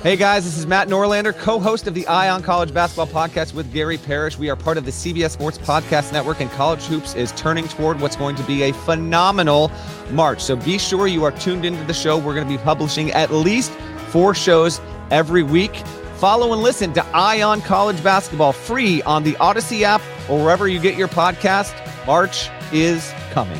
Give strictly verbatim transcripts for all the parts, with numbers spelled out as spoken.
Hey guys, this is Matt Norlander, co-host of the Eye on College Basketball Podcast with Gary Parrish. We are part of the C B S Sports Podcast Network, and College Hoops is turning toward what's going to be a phenomenal March. So be sure you are tuned into the show. We're going to be publishing at least four shows every week. Follow and listen to Eye on College Basketball free on the Odyssey app or wherever you get your podcast. March is coming.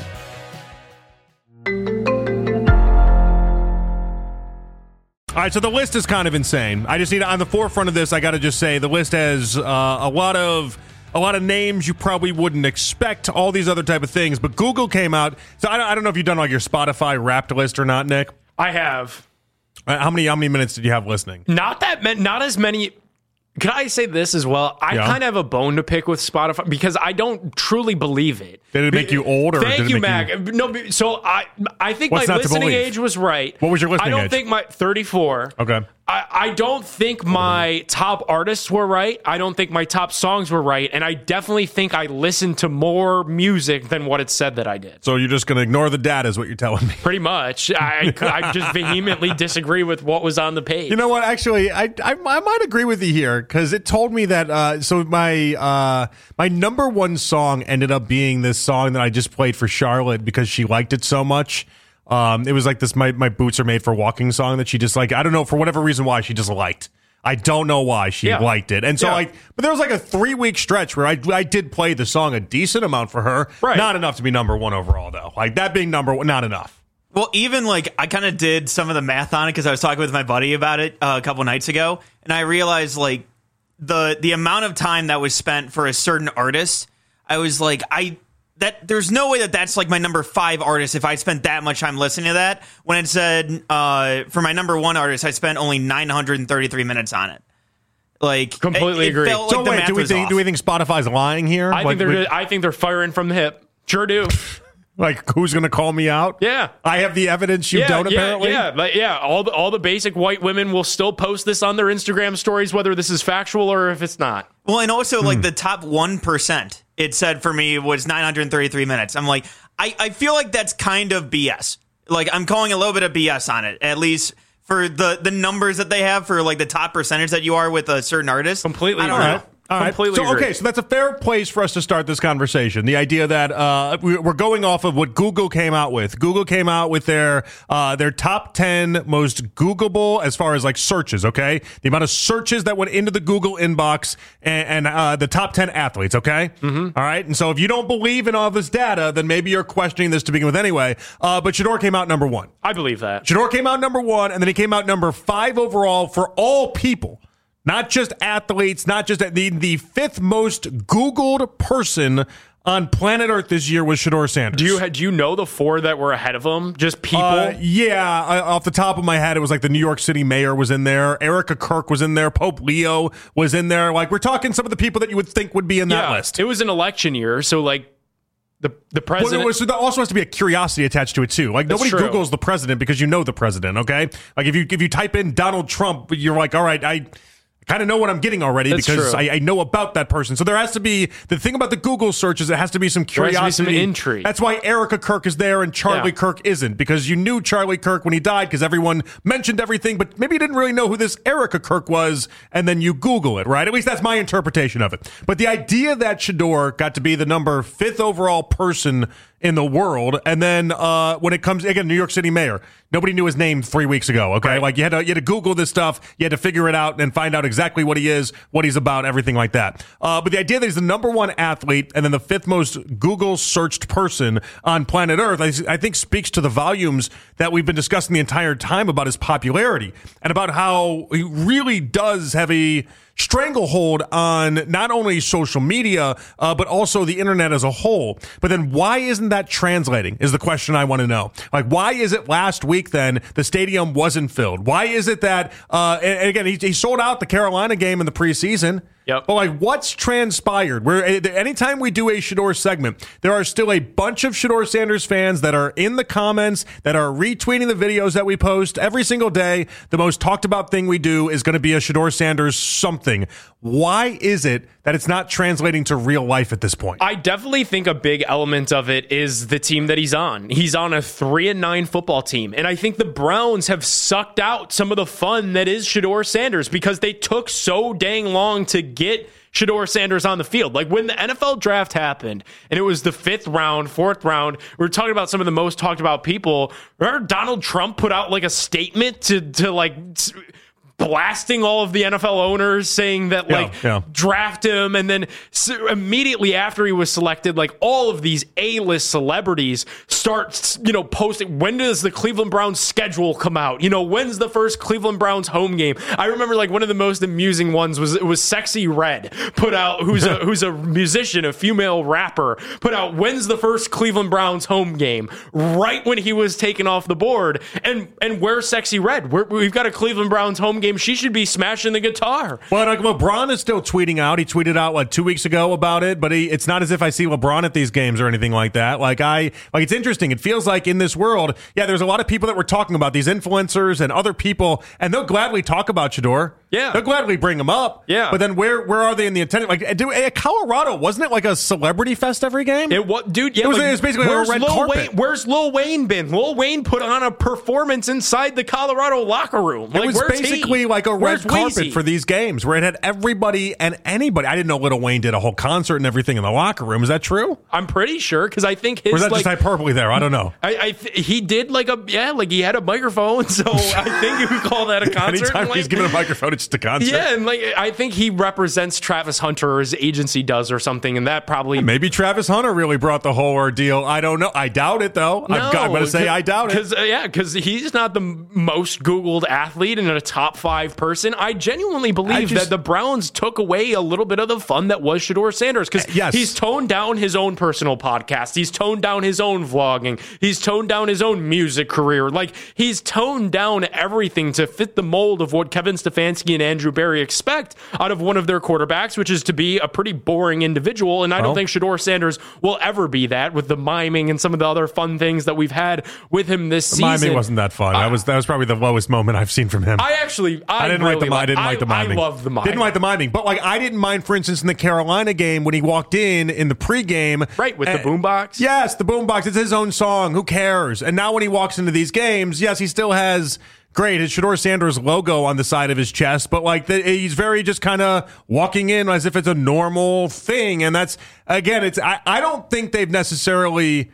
All right, so the list is kind of insane. I just need, on the forefront of this, I got to just say the list has uh, a lot of a lot of names you probably wouldn't expect, all these other type of things. But Google came out. So I don't, I don't know if you've done like your Spotify Wrapped list or not, Nick. I have. Uh, how many how many minutes did you have listening? Not that many, not as many. Can I say this as well? I Yeah. kind of have a bone to pick with Spotify because I don't truly believe it. Did it make you old? Or Thank did it you, make Mac. you- No, so I I think What's my not to listening believe? age was right. What was your listening I don't age? think my thirty-four. Okay. I, I don't think my top artists were right. I don't think my top songs were right. And I definitely think I listened to more music than what it said that I did. So you're just going to ignore the data is what you're telling me. Pretty much. I, I just vehemently disagree with what was on the page. You know what? Actually, I I, I might agree with you here because it told me that. Uh, so my uh, my number one song ended up being this song that I just played for Charlotte because she liked it so much. Um, it was like this. My my boots are made for walking song that she just like. I don't know for whatever reason why she just liked. I don't know why she Yeah. liked it, and so Yeah. like. But there was like a three week stretch where I I did play the song a decent amount for her. Right. Not enough to be number one overall though. Like that being number one, not enough. Well, even like I kind of did some of the math on it because I was talking with my buddy about it uh, a couple nights ago, and I realized like the the amount of time that was spent for a certain artist. I was like, I that there's no way that that's like my number five artist if I spent that much time listening to that. When it said uh, for my number one artist, I spent only nine hundred thirty-three minutes on it. Like Completely it, it agree. felt So like the wait, math do we was think off. do we think Spotify's lying here? I Like, think they're we- I think they're firing from the hip. Sure do. Like, who's going to call me out? Yeah. I have the evidence you yeah, don't, yeah, apparently? Yeah, but yeah, all the all the basic white women will still post this on their Instagram stories, whether this is factual or if it's not. Well, and also Hmm. like the top one percent, it said for me was nine hundred thirty-three minutes. I'm like, I, I feel like that's kind of B S. Like I'm calling a little bit of B S on it, at least for the the numbers that they have for like the top percentage that you are with a certain artist. Completely I don't agree. know. All right. Completely So, agree. okay, so that's a fair place for us to start this conversation. The idea that uh, we- we're going off of what Google came out with. Google came out with their uh, their top ten most Googleable as far as like searches. Okay, the amount of searches that went into the Google inbox and, and uh, the top ten athletes. Okay, mm-hmm. All right. And so if you don't believe in all this data, then maybe you're questioning this to begin with anyway. Uh, but Shedeur came out number one. I believe that. Shedeur came out number one, and then he came out number five overall for all people. Not just athletes, not just the the fifth most Googled person on planet Earth this year was Shedeur Sanders. Do you do you know the four that were ahead of him? Just people. Uh, yeah, I, off the top of my head, it was like the New York City mayor was in there. Erica Kirk was in there. Pope Leo was in there. Like, we're talking some of the people that you would think would be in that yeah, list. it was an election year, so like the the Well, president. it was- so there also has to be a curiosity attached to it too. Like That's nobody true. Googles the president because you know the president. Okay, like if you if you type in Donald Trump, you're like, all right, I. kind of know what I'm getting already That's because true. I, I know about that person. So there has to be the thing about the Google search is it has to be some There has curiosity, to be some intrigue. That's why Erica Kirk is there and Charlie Yeah. Kirk isn't, because you knew Charlie Kirk when he died because everyone mentioned everything, but maybe you didn't really know who this Erica Kirk was, and then you Google it, right? At least that's my interpretation of it. But the idea that Shedeur got to be the number fifth overall person in the world, and then uh, when it comes again, New York City mayor, nobody knew his name three weeks ago. Okay, Right. like you had to you had to Google this stuff, you had to figure it out and find out exactly what he is, what he's about, everything like that. Uh, but the idea that he's the number one athlete and then the fifth most Google searched person on planet Earth, I, I think speaks to the volumes that we've been discussing the entire time about his popularity and about how he really does have a stranglehold on not only social media, uh, but also the internet as a whole. But then why isn't that translating is the question I want to know. Like, why is it last week then the stadium wasn't filled? Why is it that, uh, and, and again, he, he sold out the Carolina game in the preseason. Yep. But like, what's transpired? Where anytime we do a Shedeur segment, there are still a bunch of Shedeur Sanders fans that are in the comments, that are retweeting the videos that we post every single day. The most talked about thing we do is going to be a Shedeur Sanders something. Why is it that it's not translating to real life at this point? I definitely think a big element of it is the team that he's on. He's on a three and nine football team. And I think the Browns have sucked out some of the fun that is Shedeur Sanders because they took so dang long to get Shedeur Sanders on the field. Like when the N F L draft happened and it was the fifth round, fourth round, we were talking about some of the most talked about people. Remember Donald Trump put out like a statement to, to like, blasting all of the N F L owners saying that like yeah, yeah. draft him, and then so immediately after he was selected, like all of these A-list celebrities start, you know, posting, when does the Cleveland Browns schedule come out? You know, when's the first Cleveland Browns home game? I remember like one of the most amusing ones was it was Sexy Red put out, who's a who's a musician, a female rapper, put out when's the first Cleveland Browns home game, right when he was taken off the board. And and where's Sexy Red? We're, we've got a Cleveland Browns home game. She should be smashing the guitar. Well, like LeBron is still tweeting out. He tweeted out what two weeks ago about it, but he, it's not as if I see LeBron at these games or anything like that. Like I, like it's interesting. It feels like in this world, yeah, there's a lot of people that we're talking about, these influencers and other people, and they'll gladly talk about Shedeur. Yeah, they'll gladly bring him up. Yeah, but then where where are they in the attendance? Like, do, at Colorado, wasn't it like a celebrity fest every game? It was, dude. Yeah, it was, like, it was basically like a red Lil carpet. Wayne, where's Lil Wayne been? Lil Wayne put on a performance inside the Colorado locker room. Like, it was basically he? like a where's red carpet Weezy? For these games where it had everybody and anybody. I didn't know Lil Wayne did a whole concert and everything in the locker room. Is that true? I'm pretty sure because I think his or is that like, just hyperbole there? I don't know. I, I th- he did like a yeah, like he had a microphone, so I think you could call that a concert. Anytime like, he's giving a microphone, it's just a concert. Yeah, and like I think he represents Travis Hunter, or his agency does, or something, and that probably maybe Travis Hunter really brought the whole ordeal. I don't know. I doubt it though. No, I've got, I'm going to say I doubt it. Cause, uh, yeah, because he's not the m- most Googled athlete and a top five person. I genuinely believe just, that the Browns took away a little bit of the fun that was Shedeur Sanders because yes. he's toned down his own personal podcast. He's toned down his own vlogging. He's toned down his own music career. Like he's toned down everything to fit the mold of what Kevin Stefanski and Andrew Berry expect out of one of their quarterbacks, which is to be a pretty boring individual. And I well, don't think Shedeur Sanders will ever be that with the miming and some of the other fun things that we've had with him this the season. Miming wasn't that fun. I, that was that was probably the lowest moment I've seen from him. I actually, I, I didn't really like the like, I didn't I, like the miming. I love the miming. Didn't like the miming, but like I didn't mind, for instance, in the Carolina game when he walked in in the pregame, right with and, the boombox. Yes, the boombox. It's his own song. Who cares? And now when he walks into these games, yes, he still has. Great, his Shedeur Sanders logo on the side of his chest, but like the, he's very just kind of walking in as if it's a normal thing, and that's again, it's I, I don't think they've necessarily,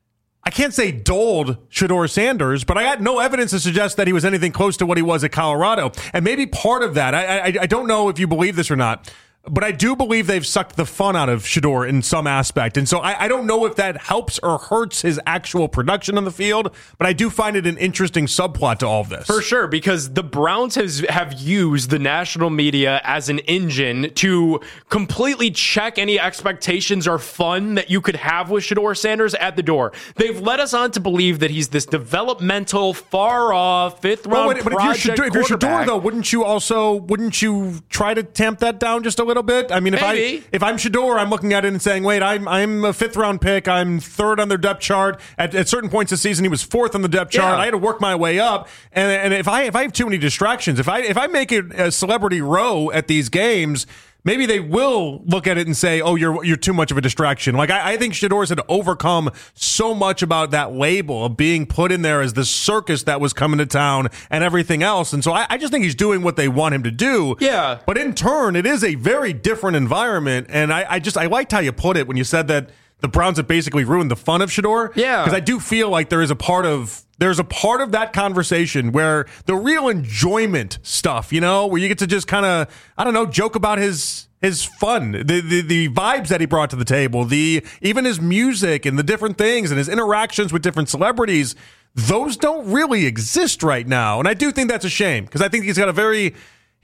I can't say dulled Shedeur Sanders, but I got no evidence to suggest that he was anything close to what he was at Colorado, and maybe part of that, I I, I don't know if you believe this or not. But I do believe they've sucked the fun out of Shedeur in some aspect. And so I, I don't know if that helps or hurts his actual production on the field, but I do find it an interesting subplot to all of this. For sure, because the Browns has, have used the national media as an engine to completely check any expectations or fun that you could have with Shedeur Sanders at the door. They've led us on to believe that he's this developmental, far-off, fifth-round well, but project if you're, Shedeur, if you're Shedeur, quarterback. though, wouldn't you also, wouldn't you try to tamp that down just a little bit? I mean, if Maybe. I if I'm Shedeur, I'm looking at it and saying, wait, I'm I'm a fifth round pick. I'm third on their depth chart. At, at certain points this season, he was fourth on the depth chart. Yeah. I had to work my way up. And and if I if I have too many distractions, if I if I make it a celebrity row at these games, maybe they will look at it and say, oh, you're you're too much of a distraction. Like, I, I think Shedeur's had overcome so much about that label of being put in there as the circus that was coming to town and everything else. And so I, I just think he's doing what they want him to do. Yeah. But in turn, it is a very different environment. And I, I just, I liked how you put it when you said that the Browns have basically ruined the fun of Shedeur. Yeah. Because I do feel like there is a part of, there's a part of that conversation where the real enjoyment stuff, you know, where you get to just kind of, I don't know, joke about his, his fun, the, the the vibes that he brought to the table, the even his music and the different things and his interactions with different celebrities, those don't really exist right now. And I do think that's a shame because I think he's got a very,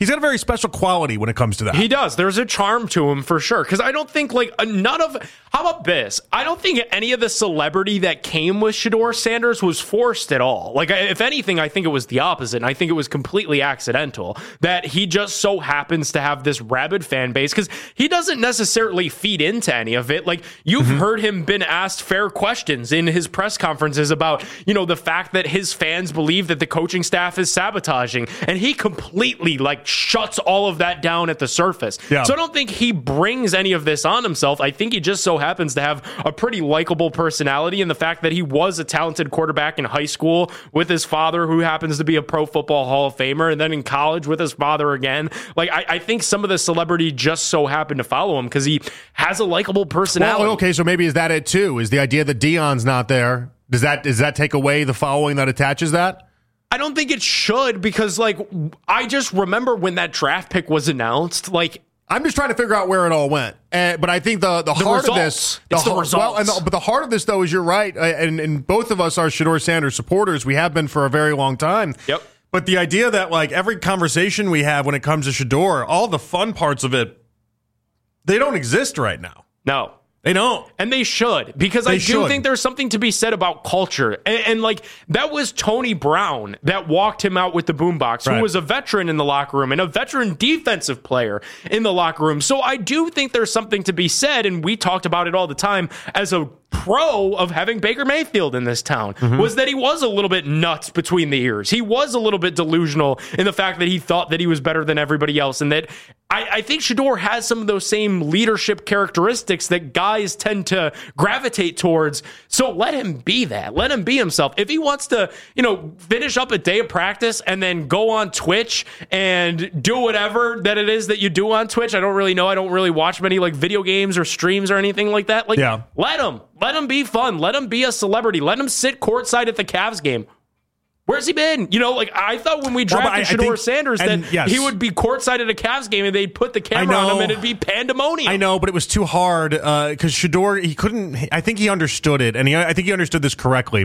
He's got a very special quality when it comes to that. He does. There's a charm to him for sure. Because I don't think like none of. How about this? I don't think any of the celebrity that came with Shedeur Sanders was forced at all. Like, if anything, I think it was the opposite. And I think it was completely accidental that he just so happens to have this rabid fan base because he doesn't necessarily feed into any of it. Like, you've mm-hmm. heard him been asked fair questions in his press conferences about, you know, the fact that his fans believe that the coaching staff is sabotaging. And he completely, like, shuts all of that down at the surface. Yeah. So I don't think he brings any of this on himself. I think he just so happens to have a pretty likable personality, and the fact that he was a talented quarterback in high school with his father, who happens to be a Pro Football Hall of Famer, and then in college with his father again. Like, I, I think some of the celebrity just so happened to follow him because he has a likable personality. Well, okay, so maybe is that it too? Is the idea that Deion's not there? Does that does that take away the following that attaches that? I don't think it should, because like I just remember when that draft pick was announced, like. I'm just trying to figure out where it all went. Uh, but I think the, the, the heart results. of this... The it's heart, the results. Well, and the, but the heart of this, though, is you're right. Uh, and, and both of us are Shedeur Sanders supporters. We have been for a very long time. Yep. But the idea that, like, every conversation we have when it comes to Shedeur, all the fun parts of it, they don't exist right now. No. They don't. And they should, because they I do should. think there's something to be said about culture. And, and like, that was Tony Brown that walked him out with the boombox, right. who was a veteran in the locker room and a veteran defensive player in the locker room. So I do think there's something to be said, and we talked about it all the time as a pro of having Baker Mayfield in this town, mm-hmm. was that he was a little bit nuts between the ears. He was a little bit delusional in the fact that he thought that he was better than everybody else, and that I, I think Shedeur has some of those same leadership characteristics that guys tend to gravitate towards. So let him be that. Let him be himself. If he wants to, you know, finish up a day of practice and then go on Twitch and do whatever that it is that you do on Twitch, I don't really know. I don't really watch many like video games or streams or anything like that. Like, yeah. let him. Let him be fun. Let him be a celebrity. Let him sit courtside at the Cavs game. Where's he been? You know, like, I thought when we drafted well, I, Shedeur I think, Sanders that yes. he would be courtside at a Cavs game and they'd put the camera on him and it'd be pandemonium. I know, but it was too hard because uh, Shedeur, he couldn't, I think he understood it, and he, I think he understood this correctly.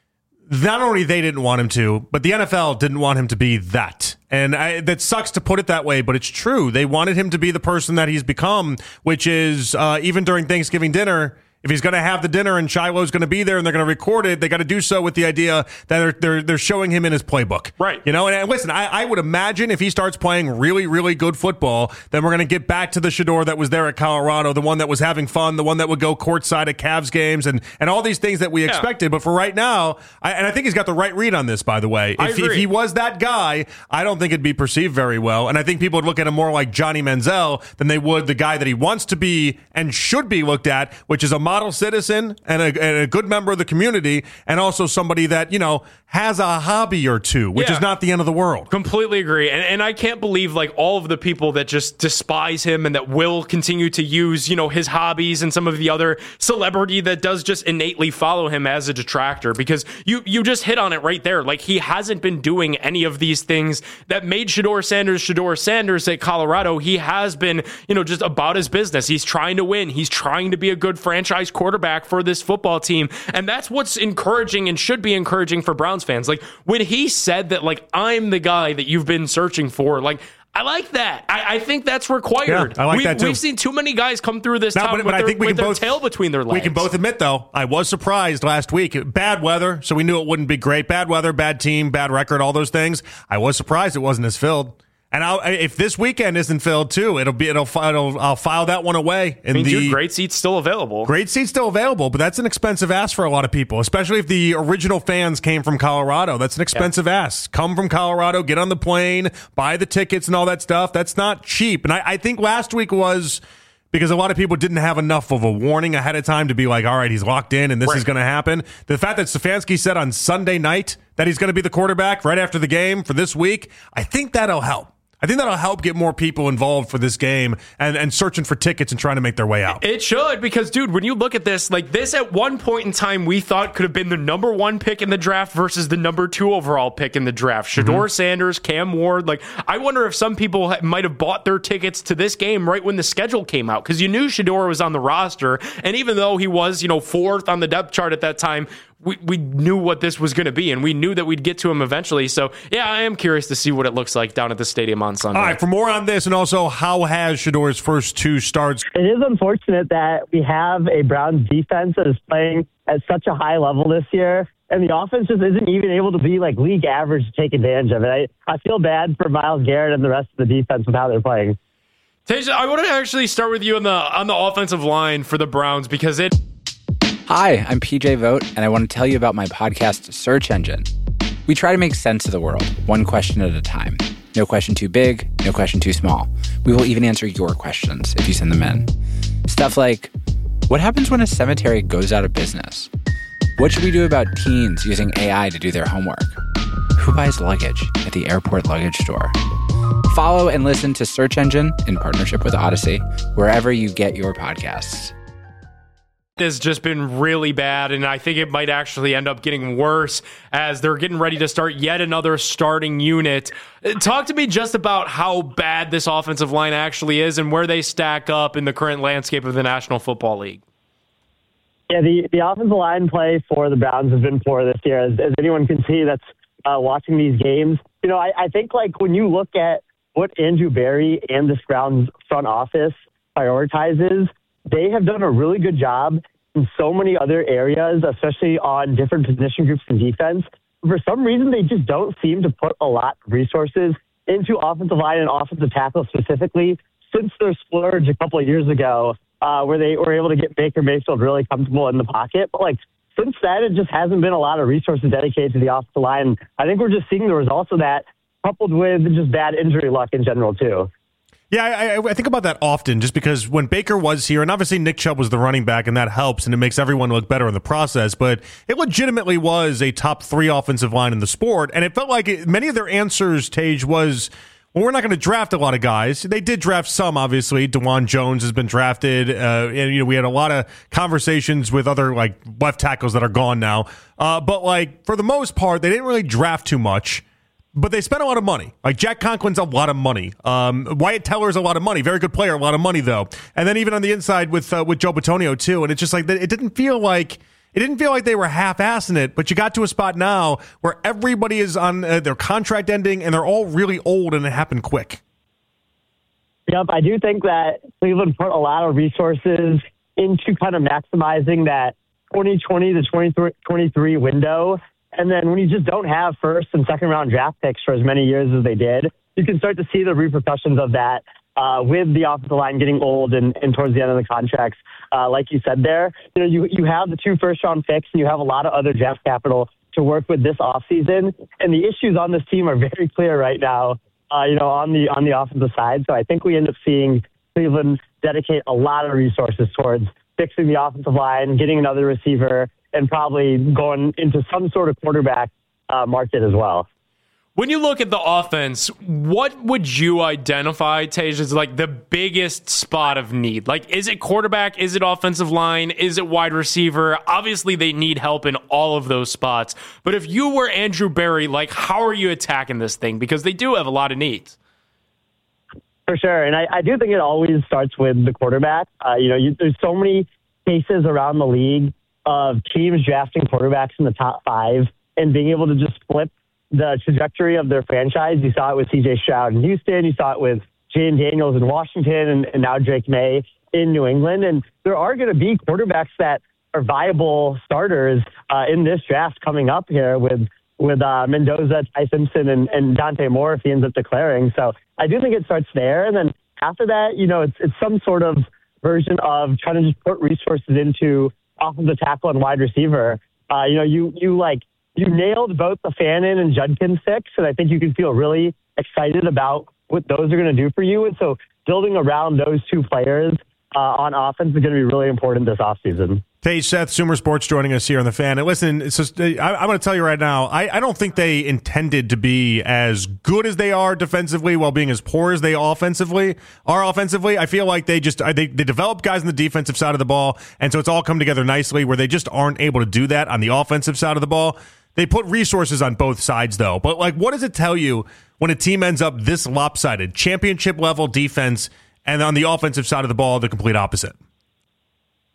Not only they didn't want him to, but the N F L didn't want him to be that. And I, that sucks to put it that way, but it's true. They wanted him to be the person that he's become, which is uh, even during Thanksgiving dinner, if he's going to have the dinner and Shiloh's going to be there and they're going to record it, they got to do so with the idea that they're, they're they're showing him in his playbook. Right. You know, and, and listen, I, I would imagine if he starts playing really, really good football, then we're going to get back to the Shedeur that was there at Colorado, the one that was having fun, the one that would go courtside at Cavs games and, and all these things that we yeah. expected. But for right now, I, and I think he's got the right read on this, by the way. I If, agree. if he was that guy, I don't think it'd be perceived very well. And I think people would look at him more like Johnny Manziel than they would the guy that he wants to be and should be looked at, which is a model citizen and a, and a good member of the community, and also somebody that, you know, has a hobby or two, which yeah. is not the end of the world. Completely agree. And, and I can't believe, like, all of the people that just despise him and that will continue to use, you know, his hobbies and some of the other celebrity that does just innately follow him as a detractor, because you, you just hit on it right there. Like, he hasn't been doing any of these things that made Shedeur Sanders Shedeur Sanders at Colorado. He has been, you know, just about his business. He's trying to win. He's trying to be a good franchise quarterback for this football team. And that's what's encouraging and should be encouraging for Browns fans. Like, when he said that, like, I'm the guy that you've been searching for, like, I like that. I, I think that's required. Yeah, I like we, that too. We've seen too many guys come through this no, town but, but with, their, I think we with can their both, tail between their legs. We can both admit, though, I was surprised last week. Bad weather, so we knew it wouldn't be great. Bad weather, bad team, bad record, all those things. I was surprised it wasn't as filled. And I'll, if this weekend isn't filled too, it'll be it'll, it'll I'll file that one away. In I mean, the, dude, great seats still available. Great seats still available, but that's an expensive ask for a lot of people, especially if the original fans came from Colorado. That's an expensive yeah. ask. Come from Colorado, get on the plane, buy the tickets and all that stuff. That's not cheap. And I, I think last week was because a lot of people didn't have enough of a warning ahead of time to be like, all right, he's locked in and this right. is going to happen. The fact that Stefanski said on Sunday night that he's going to be the quarterback right after the game for this week, I think that'll help. I think that'll help get more people involved for this game and, and searching for tickets and trying to make their way out. It should, because, dude, when you look at this, like, this at one point in time we thought could have been the number one pick in the draft versus the number two overall pick in the draft. Shedeur mm-hmm. Sanders, Cam Ward. Like, I wonder if some people ha- might have bought their tickets to this game right when the schedule came out, because you knew Shedeur was on the roster. And even though he was, you know, fourth on the depth chart at that time, we, we knew what this was going to be, and we knew that we'd get to him eventually. So, yeah, I am curious to see what it looks like down at the stadium on Sunday. All right, for more on this, and also how has Shedeur's first two starts? It is unfortunate that we have a Browns defense that is playing at such a high level this year, and the offense just isn't even able to be like league average to take advantage of it. I, I feel bad for Myles Garrett and the rest of the defense with how they're playing. Tasia, I want to actually start with you on the on the offensive line for the Browns because it... Hi, I'm P J Vogt, and I want to tell you about my podcast, Search Engine. We try to make sense of the world, one question at a time. No question too big, no question too small. We will even answer your questions if you send them in. Stuff like, what happens when a cemetery goes out of business? What should we do about teens using A I to do their homework? Who buys luggage at the airport luggage store? Follow and listen to Search Engine in partnership with Odyssey, wherever you get your podcasts. Has just been really bad, and I think it might actually end up getting worse as they're getting ready to start yet another starting unit. Talk to me just about how bad this offensive line actually is and where they stack up in the current landscape of the National Football League. Yeah, the, the offensive line play for the Browns has been poor this year, as, as anyone can see that's uh, watching these games. You know, I, I think like when you look at what Andrew Berry and this Browns front office prioritizes, they have done a really good job in so many other areas, especially on different position groups in defense. For some reason, they just don't seem to put a lot of resources into offensive line and offensive tackle specifically since their splurge a couple of years ago, uh, where they were able to get Baker Mayfield really comfortable in the pocket. But like since then, it just hasn't been a lot of resources dedicated to the offensive line. I think we're just seeing the results of that, coupled with just bad injury luck in general, too. Yeah, I, I think about that often just because when Baker was here, and obviously Nick Chubb was the running back, and that helps, and it makes everyone look better in the process, but it legitimately was a top three offensive line in the sport, and it felt like it, many of their answers, Tage, was, well, we're not going to draft a lot of guys. They did draft some, obviously. DeJuan Jones has been drafted, uh, and you know we had a lot of conversations with other like left tackles that are gone now, uh, but like for the most part, they didn't really draft too much. But they spent a lot of money. Like Jack Conklin's a lot of money. Um, Wyatt Teller's a lot of money. Very good player, a lot of money though. And then even on the inside with uh, with Joe Bitonio too. And it's just like it didn't feel like it didn't feel like they were half-assing it. But you got to a spot now where everybody is on uh, their contract ending and they're all really old, and it happened quick. Yep, I do think that Cleveland put a lot of resources into kind of maximizing that twenty twenty to twenty twenty-three window. And then when you just don't have first and second round draft picks for as many years as they did, you can start to see the repercussions of that uh, with the offensive line getting old and, and towards the end of the contracts. Uh, like you said there, you know, you, you have the two first round picks and you have a lot of other draft capital to work with this offseason. And the issues on this team are very clear right now, uh, you know, on the, on the offensive side. So I think we end up seeing Cleveland dedicate a lot of resources towards fixing the offensive line, getting another receiver, and probably going into some sort of quarterback uh, market as well. When you look at the offense, what would you identify, Tage, as like the biggest spot of need? Like, is it quarterback? Is it offensive line? Is it wide receiver? Obviously, they need help in all of those spots. But if you were Andrew Berry, like, how are you attacking this thing? Because they do have a lot of needs. For sure. And I, I do think it always starts with the quarterback. Uh, you know, you, there's so many cases around the league of teams drafting quarterbacks in the top five and being able to just flip the trajectory of their franchise. You saw it with C J Stroud in Houston. You saw it with Jayden Daniels in Washington and, and now Drake May in New England. And there are going to be quarterbacks that are viable starters uh, in this draft coming up here with with uh, Mendoza, Ty Simpson, and, and Dante Moore if he ends up declaring. So I do think it starts there. And then after that, you know, it's it's some sort of version of trying to just put resources into offensive tackle and wide receiver. Uh, you know, you you like you nailed both the Fannin and Judkins picks, and I think you can feel really excited about what those are going to do for you. And so building around those two players uh, on offense is going to be really important this offseason. Tage, Seth, Sumer Sports joining us here on The Fan. And listen, it's just, I, I'm going to tell you right now, I, I don't think they intended to be as good as they are defensively while being as poor as they offensively are offensively. I feel like they just, they, they develop guys on the defensive side of the ball, and so it's all come together nicely where they just aren't able to do that on the offensive side of the ball. They put resources on both sides, though. But, like, what does it tell you when a team ends up this lopsided? Championship-level defense, and on the offensive side of the ball, the complete opposite.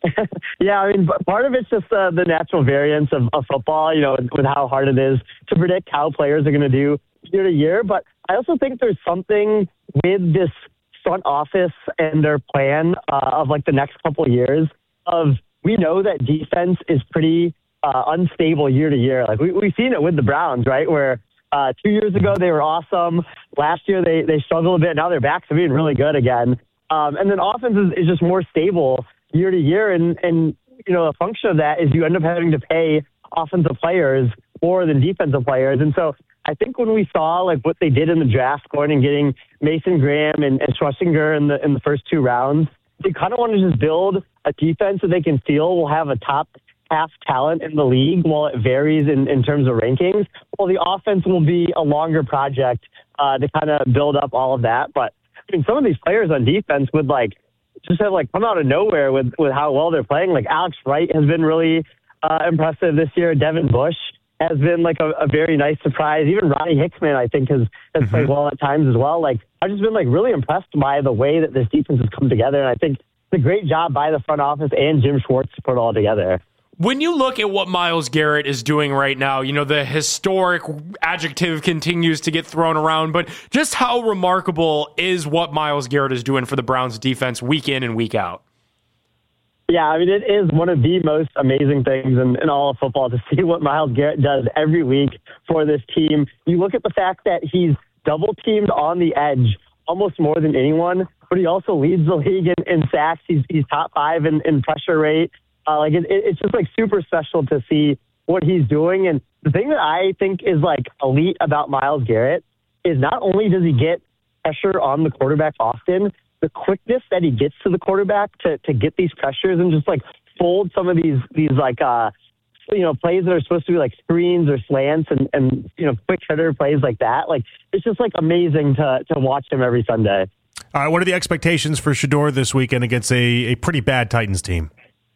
Yeah, I mean, but part of it's just uh, the natural variance of, of football, you know, with how hard it is to predict how players are going to do year to year. But I also think there's something with this front office and their plan uh, of like the next couple of years of, we know that defense is pretty uh, unstable year to year. Like we, we've seen it with the Browns, right? Where uh, two years ago they were awesome. Last year they, they struggled a bit. Now they're back to being really good again. Um, and then offense is, is just more stable year to year. And, and, you know, a function of that is you end up having to pay offensive players more than defensive players. And so I think when we saw like what they did in the draft, going and getting Mason Graham and, and Schlesinger in the in the first two rounds, they kind of want to just build a defense that they can feel will have a top half talent in the league while it varies in, in terms of rankings. Well, the offense will be a longer project uh, to kind of build up all of that. But I mean, some of these players on defense would like just have like come out of nowhere with, with how well they're playing. Like Alex Wright has been really uh, impressive this year. Devin Bush has been like a, a very nice surprise. Even Ronnie Hickman, I think, has, has mm-hmm. played well at times as well. Like I've just been like really impressed by the way that this defense has come together. And I think it's a great job by the front office and Jim Schwartz to put it all together. When you look at what Myles Garrett is doing right now, you know, the historic adjective continues to get thrown around, but just how remarkable is what Myles Garrett is doing for the Browns defense week in and week out? Yeah, I mean, it is one of the most amazing things in, in all of football to see what Myles Garrett does every week for this team. You look at the fact that he's double-teamed on the edge almost more than anyone, but he also leads the league in, in sacks. He's, he's top five in, in pressure rate. Uh, like it, it's just like super special to see what he's doing. And the thing that I think is like elite about Myles Garrett is not only does he get pressure on the quarterback often, the quickness that he gets to the quarterback to, to get these pressures and just like fold some of these, these like, uh, you know, plays that are supposed to be like screens or slants and, and, you know, quick hitter plays like that. Like, it's just like amazing to, to watch him every Sunday. All right. What are the expectations for Shedeur this weekend against a, a pretty bad Titans team?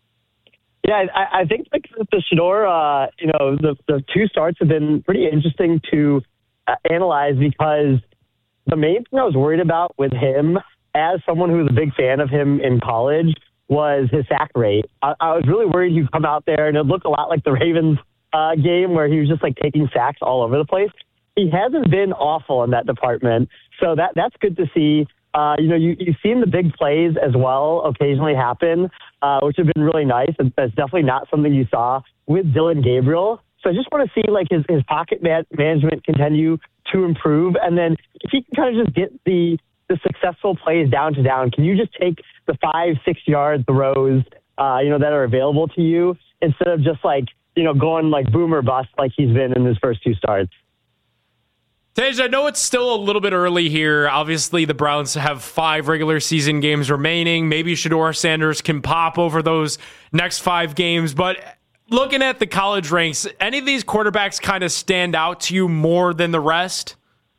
Yeah, I, I think like the Shedeur, uh, you know, the, the two starts have been pretty interesting to uh, analyze because the main thing I was worried about with him, as someone who was a big fan of him in college, was his sack rate. I, I was really worried he'd come out there and it'd look a lot like the Ravens uh, game where he was just like taking sacks all over the place. He hasn't been awful in that department, so that that's good to see. Uh, you know, you, you've seen the big plays as well occasionally happen, uh, which have been really nice. And that's definitely not something you saw with Dillon Gabriel. So I just want to see like his, his pocket man- management continue to improve. And then if he can kind of just get the, the successful plays down to down, can you just take the five, six yard throws, uh, you know, that are available to you instead of just like, you know, going like boom or bust like he's been in his first two starts. Tej, I know it's still a little bit early here. Obviously, the Browns have five regular season games remaining. Maybe Shedeur Sanders can pop over those next five games. But looking at the college ranks, any of these quarterbacks kind of stand out to you more than the rest?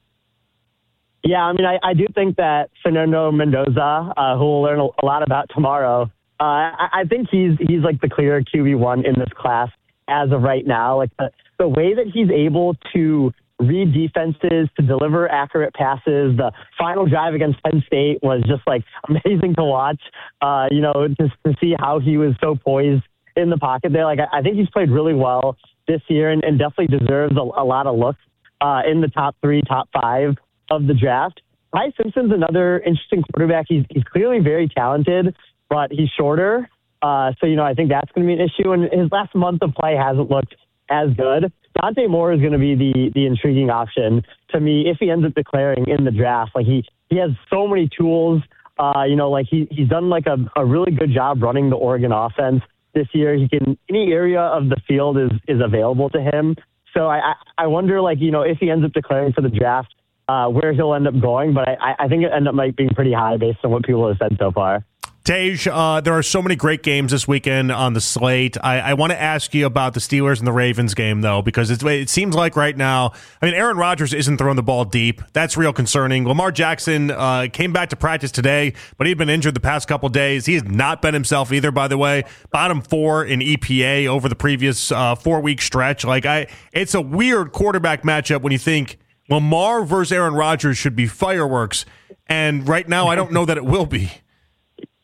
Yeah, I mean, I, I do think that Fernando Mendoza, uh, who we'll learn a, a lot about tomorrow, uh, I, I think he's he's like the clear Q B one in this class as of right now. Like the, the way that he's able to read defenses, to deliver accurate passes. The final drive against Penn State was just like amazing to watch. Uh, you know, just to see how he was so poised in the pocket there. Like I, I think he's played really well this year and, and definitely deserves a, a lot of looks uh, in the top three, top five of the draft. Ty Simpson's another interesting quarterback. He's he's clearly very talented, but he's shorter. Uh, so, you know, I think that's going to be an issue. And his last month of play hasn't looked as good. Dante Moore is going to be the the intriguing option to me if he ends up declaring in the draft. Like he, he has so many tools. Uh, you know, like he he's done like a, a really good job running the Oregon offense this year. He can any area of the field is is available to him. So I I wonder like you know if he ends up declaring for the draft uh, where he'll end up going. But I I think it end up like being pretty high based on what people have said so far. Tej, uh, there are so many great games this weekend on the slate. I, I want to ask you about the Steelers and the Ravens game, though, because it's, it seems like right now, I mean, Aaron Rodgers isn't throwing the ball deep. That's real concerning. Lamar Jackson uh, came back to practice today, but he'd been injured the past couple days. He has not been himself either, by the way. Bottom four in E P A over the previous uh, four-week stretch. Like, I, it's a weird quarterback matchup when you think Lamar versus Aaron Rodgers should be fireworks, and right now I don't know that it will be.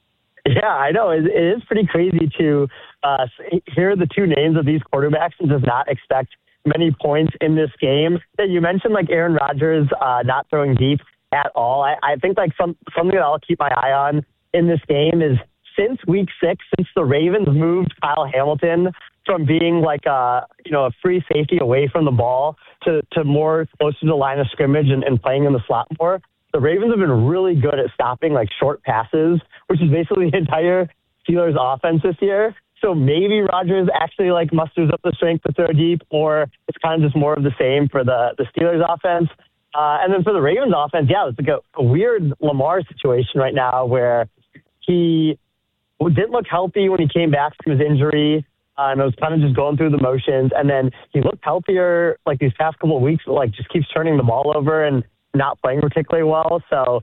Yeah, I know. It, it is pretty crazy to uh, hear the two names of these quarterbacks and just not expect many points in this game. You mentioned like Aaron Rodgers uh, not throwing deep at all. I, I think like some something that I'll keep my eye on in this game is since week six, since the Ravens moved Kyle Hamilton from being like a you know a free safety away from the ball to, to more close to the line of scrimmage and, and playing in the slot more, the Ravens have been really good at stopping like short passes, which is basically the entire Steelers offense this year. So maybe Rodgers actually like musters up the strength to throw deep, or it's kind of just more of the same for the, the Steelers offense. Uh, and then for the Ravens offense, yeah, it's like a, a weird Lamar situation right now where he didn't look healthy when he came back from his injury. Uh, and it was kind of just going through the motions. And then he looked healthier like these past couple of weeks, but like just keeps turning the ball over and not playing particularly well. So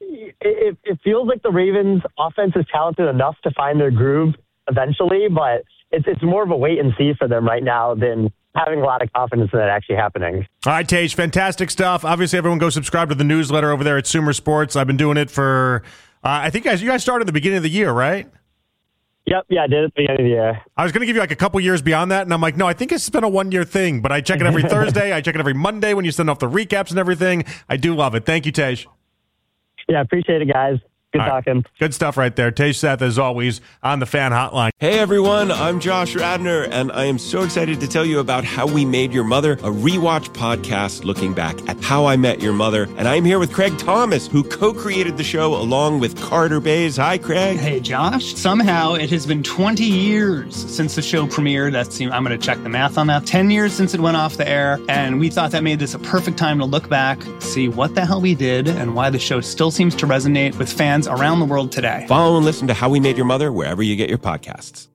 it, it feels like the Ravens offense is talented enough to find their groove eventually, but it's it's more of a wait and see for them right now than having a lot of confidence in that actually happening. All right, Tage, fantastic stuff. Obviously, everyone go subscribe to the newsletter over there at Sumer Sports. I've been doing it for, uh, I think guys, you guys started at the beginning of the year, right? Yep, yeah, I did at the beginning of the year. I was going to give you like a couple years beyond that, and I'm like, no, I think it's been a one-year thing, but I check it every Thursday. I check it every Monday when you send off the recaps and everything. I do love it. Thank you, Tage. Yeah, appreciate it, guys. Good All talking. Right. Good stuff right there. Tage Seth, as always, on the Fan Hotline. Hey, everyone. I'm Josh Radner, and I am so excited to tell you about How We Made Your Mother, a rewatch podcast looking back at How I Met Your Mother. And I'm here with Craig Thomas, who co-created the show along with Carter Bays. Hi, Craig. Hey, Josh. Somehow it has been twenty years since the show premiered. That's, I'm going to check the math on that. ten years since it went off the air, and we thought that made this a perfect time to look back, see what the hell we did, and why the show still seems to resonate with fans around the world today. Follow and listen to How We Made Your Mother wherever you get your podcasts.